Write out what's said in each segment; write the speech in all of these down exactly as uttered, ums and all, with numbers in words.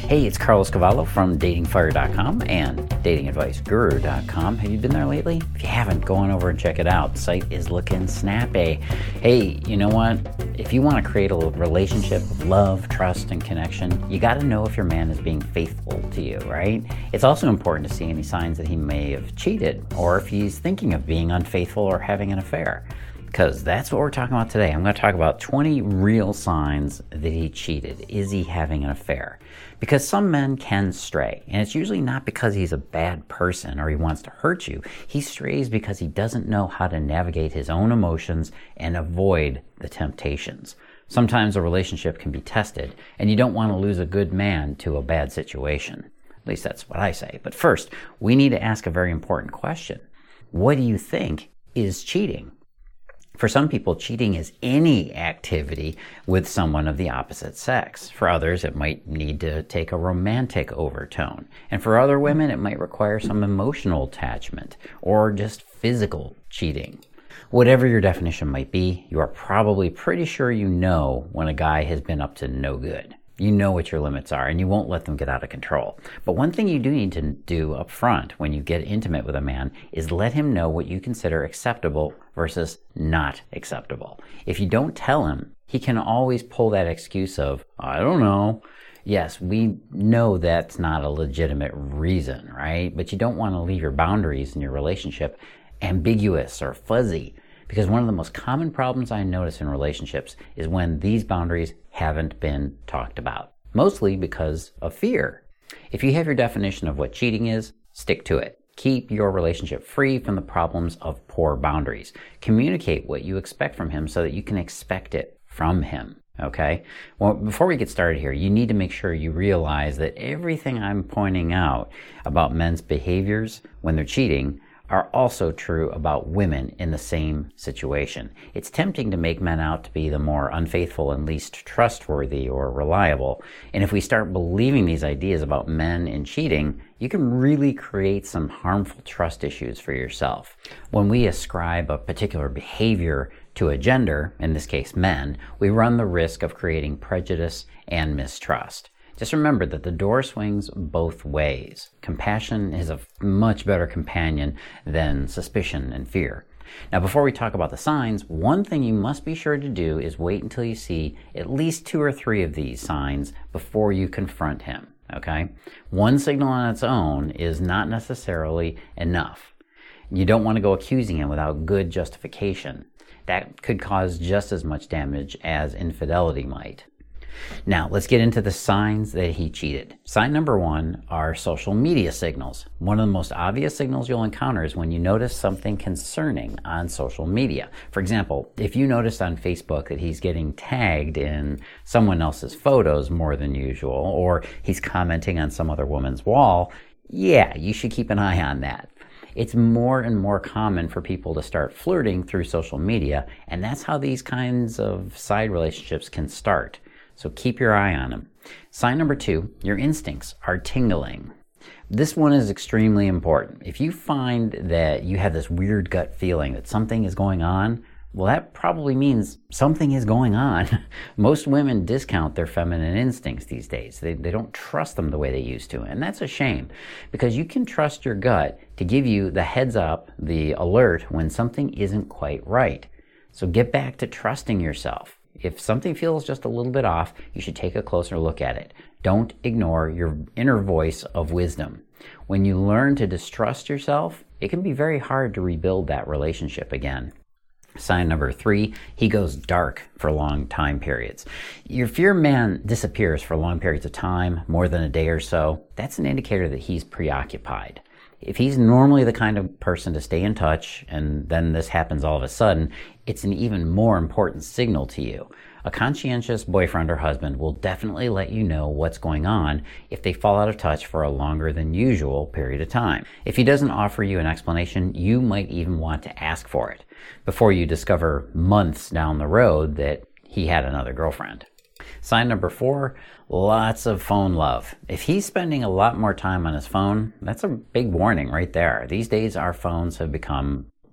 Hey, it's Carlos Cavallo from dating fire dot com and dating advice guru dot com. Have you been there lately? If you haven't, go on over and check it out. The site is looking snappy. Hey, you know what? If you want to create a relationship of love, trust, and connection, you got to know if your man is being faithful to you, right? It's also important to see any signs that he may have cheated or if he's thinking of being unfaithful or having an affair. Because that's what we're talking about today. I'm going to talk about twenty real signs that he cheated. Is he having an affair? Because some men can stray, and it's usually not because he's a bad person or he wants to hurt you. He strays because he doesn't know how to navigate his own emotions and avoid the temptations. Sometimes a relationship can be tested, and you don't want to lose a good man to a bad situation. At least that's what I say. But first, we need to ask a very important question. What do you think is cheating? For some people, cheating is any activity with someone of the opposite sex. For others, it might need to take a romantic overtone. And for other women, it might require some emotional attachment or just physical cheating. Whatever your definition might be, you are probably pretty sure you know when a guy has been up to no good. You know what your limits are, and you won't let them get out of control. But one thing you do need to do up front when you get intimate with a man is let him know what you consider acceptable versus not acceptable. If you don't tell him, he can always pull that excuse of, I don't know. Yes, we know that's not a legitimate reason, right? But you don't want to leave your boundaries in your relationship ambiguous or fuzzy. Because one of the most common problems I notice in relationships is when these boundaries haven't been talked about. Mostly because of fear. If you have your definition of what cheating is, stick to it. Keep your relationship free from the problems of poor boundaries. Communicate what you expect from him so that you can expect it from him. Okay? Well, before we get started here, you need to make sure you realize that everything I'm pointing out about men's behaviors when they're cheating are also true about women in the same situation. It's tempting to make men out to be the more unfaithful and least trustworthy or reliable. And if we start believing these ideas about men and cheating, you can really create some harmful trust issues for yourself. When we ascribe a particular behavior to a gender, in this case men, we run the risk of creating prejudice and mistrust. Just remember that the door swings both ways. Compassion is a much better companion than suspicion and fear. Now, before we talk about the signs, one thing you must be sure to do is wait until you see at least two or three of these signs before you confront him, okay? One signal on its own is not necessarily enough. You don't want to go accusing him without good justification. That could cause just as much damage as infidelity might. Now, let's get into the signs that he cheated. Sign number one are social media signals. One of the most obvious signals you'll encounter is when you notice something concerning on social media. For example, if you notice on Facebook that he's getting tagged in someone else's photos more than usual, or he's commenting on some other woman's wall, yeah, you should keep an eye on that. It's more and more common for people to start flirting through social media, and that's how these kinds of side relationships can start. So keep your eye on them. Sign number two, your instincts are tingling. This one is extremely important. If you find that you have this weird gut feeling that something is going on, well, that probably means something is going on. Most women discount their feminine instincts these days. They, they don't trust them the way they used to. And that's a shame because you can trust your gut to give you the heads up, the alert when something isn't quite right. So get back to trusting yourself. If something feels just a little bit off, you should take a closer look at it. Don't ignore your inner voice of wisdom. When you learn to distrust yourself, it can be very hard to rebuild that relationship again. Sign number three, he goes dark for long time periods. If your man disappears for long periods of time, more than a day or so, that's an indicator that he's preoccupied. If he's normally the kind of person to stay in touch and then this happens all of a sudden, it's an even more important signal to you. A conscientious boyfriend or husband will definitely let you know what's going on if they fall out of touch for a longer than usual period of time. If he doesn't offer you an explanation, you might even want to ask for it before you discover months down the road that he had another girlfriend. Sign number four, lots of phone love. If he's spending a lot more time on his phone, that's a big warning right there. These days our phones have become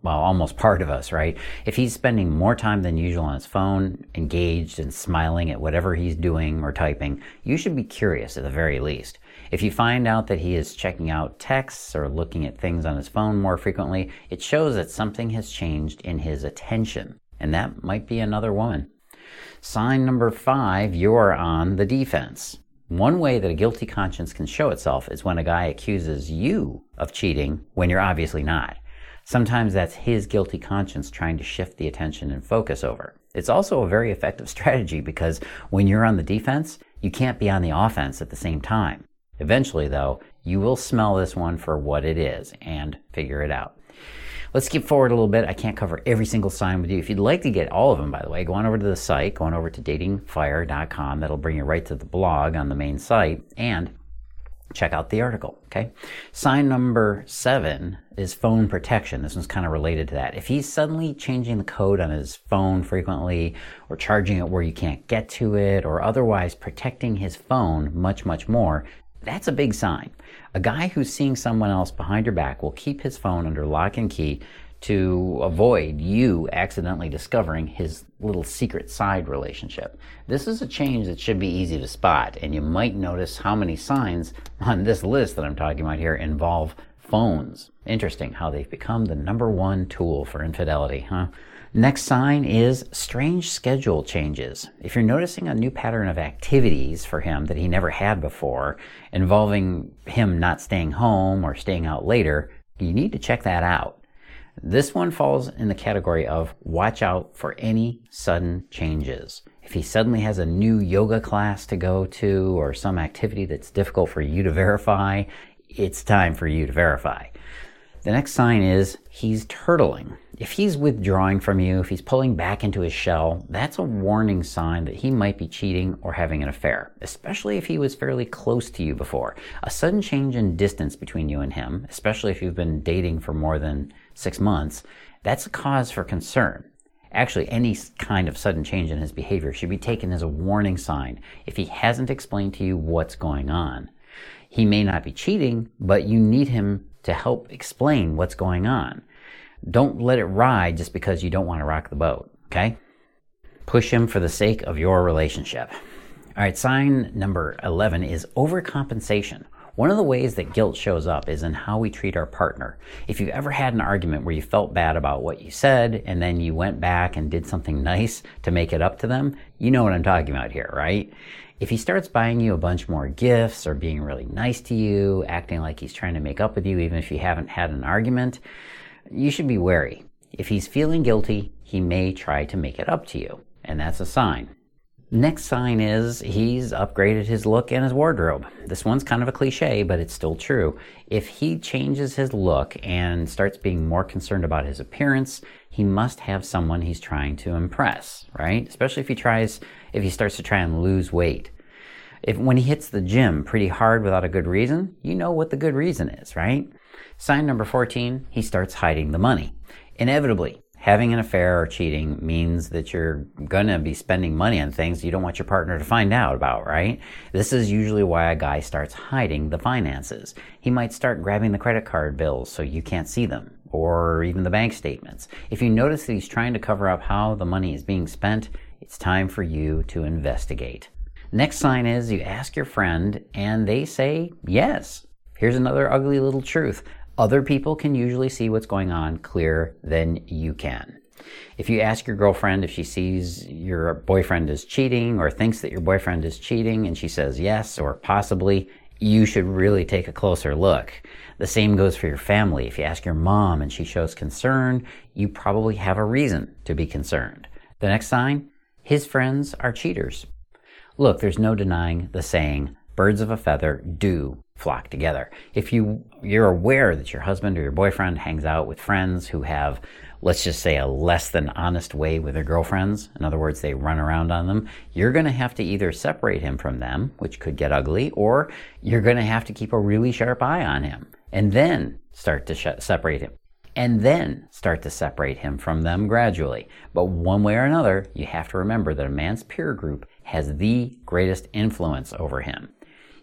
well, almost part of us, right? If he's spending more time than usual on his phone, engaged and smiling at whatever he's doing or typing, you should be curious at the very least. If you find out that he is checking out texts or looking at things on his phone more frequently, it shows that something has changed in his attention, and that might be another woman. Sign number five, you're on the defense. One way that a guilty conscience can show itself is when a guy accuses you of cheating when you're obviously not. Sometimes that's his guilty conscience trying to shift the attention and focus over. It's also a very effective strategy because when you're on the defense, you can't be on the offense at the same time. Eventually, though, you will smell this one for what it is and figure it out. Let's skip forward a little bit. I can't cover every single sign with you. If you'd like to get all of them, by the way, go on over to the site, go on over to dating fire dot com. That'll bring you right to the blog on the main site, and check out the article, okay? Sign number seven is phone protection. This one's kind of related to that. If he's suddenly changing the code on his phone frequently, or charging it where you can't get to it, or otherwise protecting his phone much, much more, that's a big sign. A guy who's seeing someone else behind your back will keep his phone under lock and key to avoid you accidentally discovering his little secret side relationship. This is a change that should be easy to spot, and you might notice how many signs on this list that I'm talking about here involve phones. Interesting how they've become the number one tool for infidelity, huh? Next sign is strange schedule changes. If you're noticing a new pattern of activities for him that he never had before, involving him not staying home or staying out later, you need to check that out. This one falls in the category of watch out for any sudden changes. If he suddenly has a new yoga class to go to or some activity that's difficult for you to verify, it's time for you to verify. The next sign is he's turtling. If he's withdrawing from you, if he's pulling back into his shell, that's a warning sign that he might be cheating or having an affair, especially if he was fairly close to you before. A sudden change in distance between you and him, especially if you've been dating for more than six months, that's a cause for concern. Actually, any kind of sudden change in his behavior should be taken as a warning sign if he hasn't explained to you what's going on. He may not be cheating, but you need him to help explain what's going on. Don't let it ride just because you don't want to rock the boat, okay? Push him for the sake of your relationship. All right, sign number eleven is overcompensation. One of the ways that guilt shows up is in how we treat our partner. If you've ever had an argument where you felt bad about what you said and then you went back and did something nice to make it up to them, you know what I'm talking about here, right? If he starts buying you a bunch more gifts or being really nice to you, acting like he's trying to make up with you even if you haven't had an argument, you should be wary. If he's feeling guilty, he may try to make it up to you, and that's a sign. Next sign is he's upgraded his look and his wardrobe. This one's kind of a cliche, but it's still true. If he changes his look and starts being more concerned about his appearance, he must have someone he's trying to impress, right? Especially if he tries, if he starts to try and lose weight. If when he hits the gym pretty hard without a good reason, you know what the good reason is, right? Sign number fourteen, he starts hiding the money. Inevitably, having an affair or cheating means that you're going to be spending money on things you don't want your partner to find out about, right? This is usually why a guy starts hiding the finances. He might start grabbing the credit card bills so you can't see them, or even the bank statements. If you notice that he's trying to cover up how the money is being spent, it's time for you to investigate. Next sign is you ask your friend and they say yes. Here's another ugly little truth. Other people can usually see what's going on clearer than you can. If you ask your girlfriend if she sees your boyfriend is cheating or thinks that your boyfriend is cheating and she says yes or possibly, you should really take a closer look. The same goes for your family. If you ask your mom and she shows concern, you probably have a reason to be concerned. The next sign, his friends are cheaters. Look, there's no denying the saying, birds of a feather do flock together. If you, you're aware that your husband or your boyfriend hangs out with friends who have, let's just say, a less than honest way with their girlfriends, in other words, they run around on them, you're going to have to either separate him from them, which could get ugly, or you're going to have to keep a really sharp eye on him, and then start to sh- separate him. And then start to separate him from them gradually. But one way or another, you have to remember that a man's peer group has the greatest influence over him.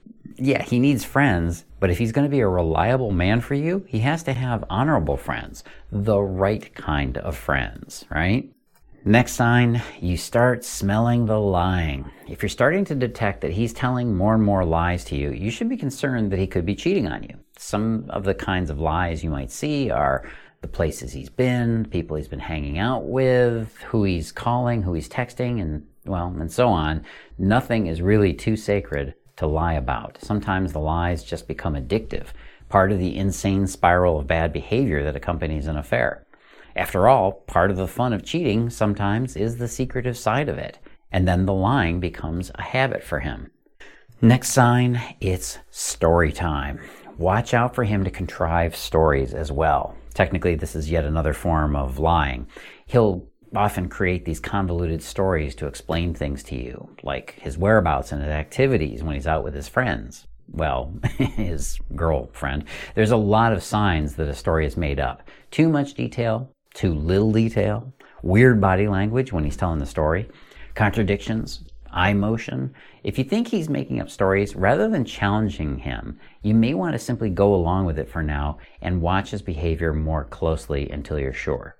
Yeah, he needs friends, but if he's going to be a reliable man for you, he has to have honorable friends, the right kind of friends, right? Next sign, you start smelling the lying. If you're starting to detect that he's telling more and more lies to you, you should be concerned that he could be cheating on you. Some of the kinds of lies you might see are the places he's been, people he's been hanging out with, who he's calling, who he's texting, and well, and so on. Nothing is really too sacred to lie about. Sometimes the lies just become addictive, part of the insane spiral of bad behavior that accompanies an affair. After all, part of the fun of cheating sometimes is the secretive side of it, and then the lying becomes a habit for him. Next sign, it's story time. Watch out for him to contrive stories as well. Technically, this is yet another form of lying. He'll often create these convoluted stories to explain things to you, like his whereabouts and his activities when he's out with his friends. Well, his girlfriend. There's a lot of signs that a story is made up. Too much detail, too little detail, weird body language when he's telling the story, contradictions, eye motion. If you think he's making up stories, rather than challenging him, you may want to simply go along with it for now and watch his behavior more closely until you're sure.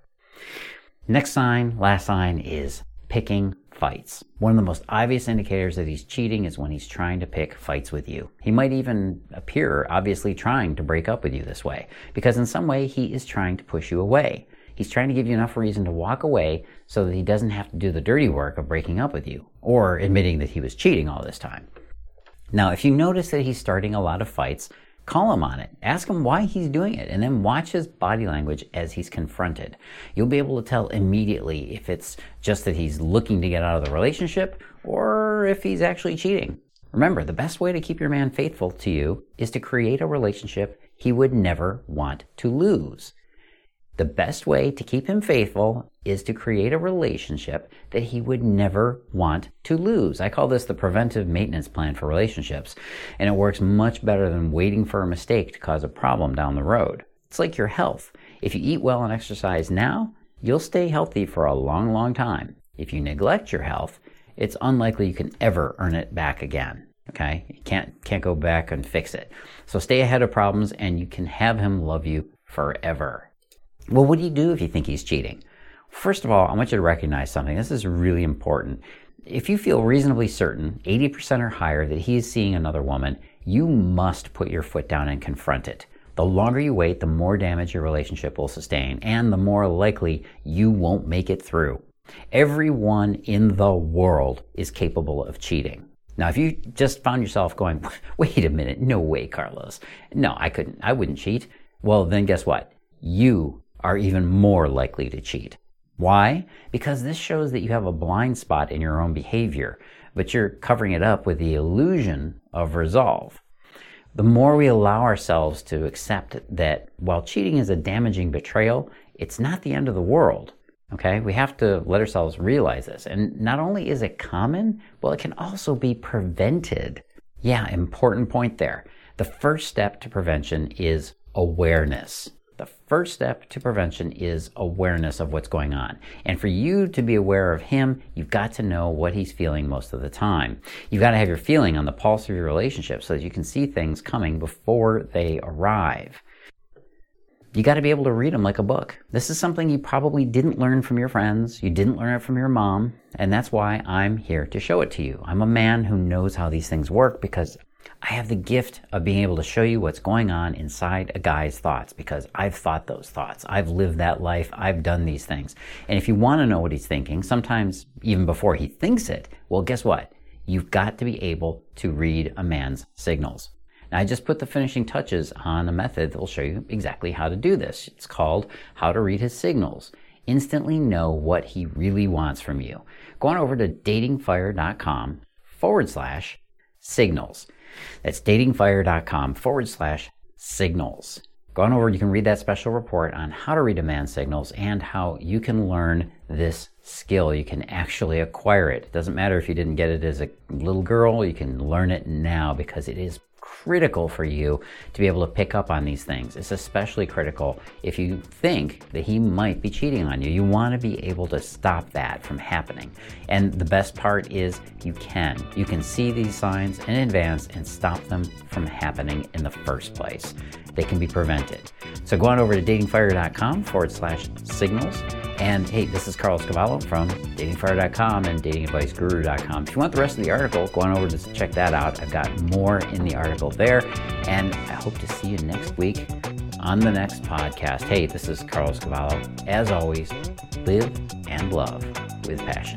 Next sign, last sign, is picking fights. One of the most obvious indicators that he's cheating is when he's trying to pick fights with you. He might even appear obviously trying to break up with you this way, because in some way he is trying to push you away. He's trying to give you enough reason to walk away so that he doesn't have to do the dirty work of breaking up with you, or admitting that he was cheating all this time. Now, if you notice that he's starting a lot of fights, call him on it. Ask him why he's doing it, and then watch his body language as he's confronted. You'll be able to tell immediately if it's just that he's looking to get out of the relationship or if he's actually cheating. Remember, the best way to keep your man faithful to you is to create a relationship he would never want to lose. The best way to keep him faithful is to create a relationship that he would never want to lose. I call this the preventive maintenance plan for relationships, and it works much better than waiting for a mistake to cause a problem down the road. It's like your health. If you eat well and exercise now, you'll stay healthy for a long, long time. If you neglect your health, it's unlikely you can ever earn it back again. Okay? You can't, can't go back and fix it. So stay ahead of problems, and you can have him love you forever. Well, what do you do if you think he's cheating? First of all, I want you to recognize something. This is really important. If you feel reasonably certain, eighty percent or higher, that he is seeing another woman, you must put your foot down and confront it. The longer you wait, the more damage your relationship will sustain, and the more likely you won't make it through. Everyone in the world is capable of cheating. Now, if you just found yourself going, wait a minute, no way, Carlos. No, I couldn't, I wouldn't cheat. Well, then guess what? You are even more likely to cheat. Why? Because this shows that you have a blind spot in your own behavior, but you're covering it up with the illusion of resolve. The more we allow ourselves to accept that while cheating is a damaging betrayal, it's not the end of the world. Okay? We have to let ourselves realize this. And not only is it common, well, it can also be prevented. Yeah, important point there. The first step to prevention is awareness. The first step to prevention is awareness of what's going on. And for you to be aware of him, you've got to know what he's feeling most of the time. You've got to have your feeling on the pulse of your relationship so that you can see things coming before they arrive. You got to be able to read them like a book. This is something you probably didn't learn from your friends. You didn't learn it from your mom. And that's why I'm here to show it to you. I'm a man who knows how these things work because I have the gift of being able to show you what's going on inside a guy's thoughts, because I've thought those thoughts. I've lived that life. I've done these things. And if you want to know what he's thinking, sometimes even before he thinks it, well, guess what? You've got to be able to read a man's signals. Now, I just put the finishing touches on a method that will show you exactly how to do this. It's called How to Read His Signals. Instantly know what he really wants from you. Go on over to datingfire.com forward slash signals. That's datingfire.com forward slash signals. Go on over, you can read that special report on how to read a man's signals and how you can learn this skill. You can actually acquire it. It doesn't matter if you didn't get it as a little girl, you can learn it now because it is critical for you to be able to pick up on these things. It's especially critical if you think that he might be cheating on you. You want to be able to stop that from happening. And the best part is you can. You can see these signs in advance and stop them from happening in the first place. They can be prevented. So go on over to datingfire.com forward slash signals. And hey, this is Carlos Cavallo from datingfire dot com and dating advice guru dot com. If you want the rest of the article, go on over to check that out. I've got more in the article there. And I hope to see you next week on the next podcast. Hey, this is Carlos Cavallo. As always, live and love with passion.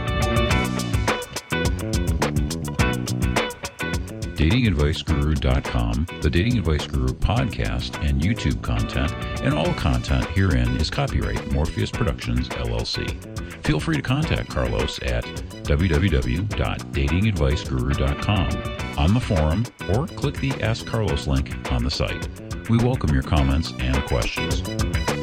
dating advice guru dot com, the Dating Advice Guru podcast, and YouTube content, and all content herein is copyright Morpheus Productions, L L C. Feel free to contact Carlos at w w w dot dating advice guru dot com on the forum or click the Ask Carlos link on the site. We welcome your comments and questions.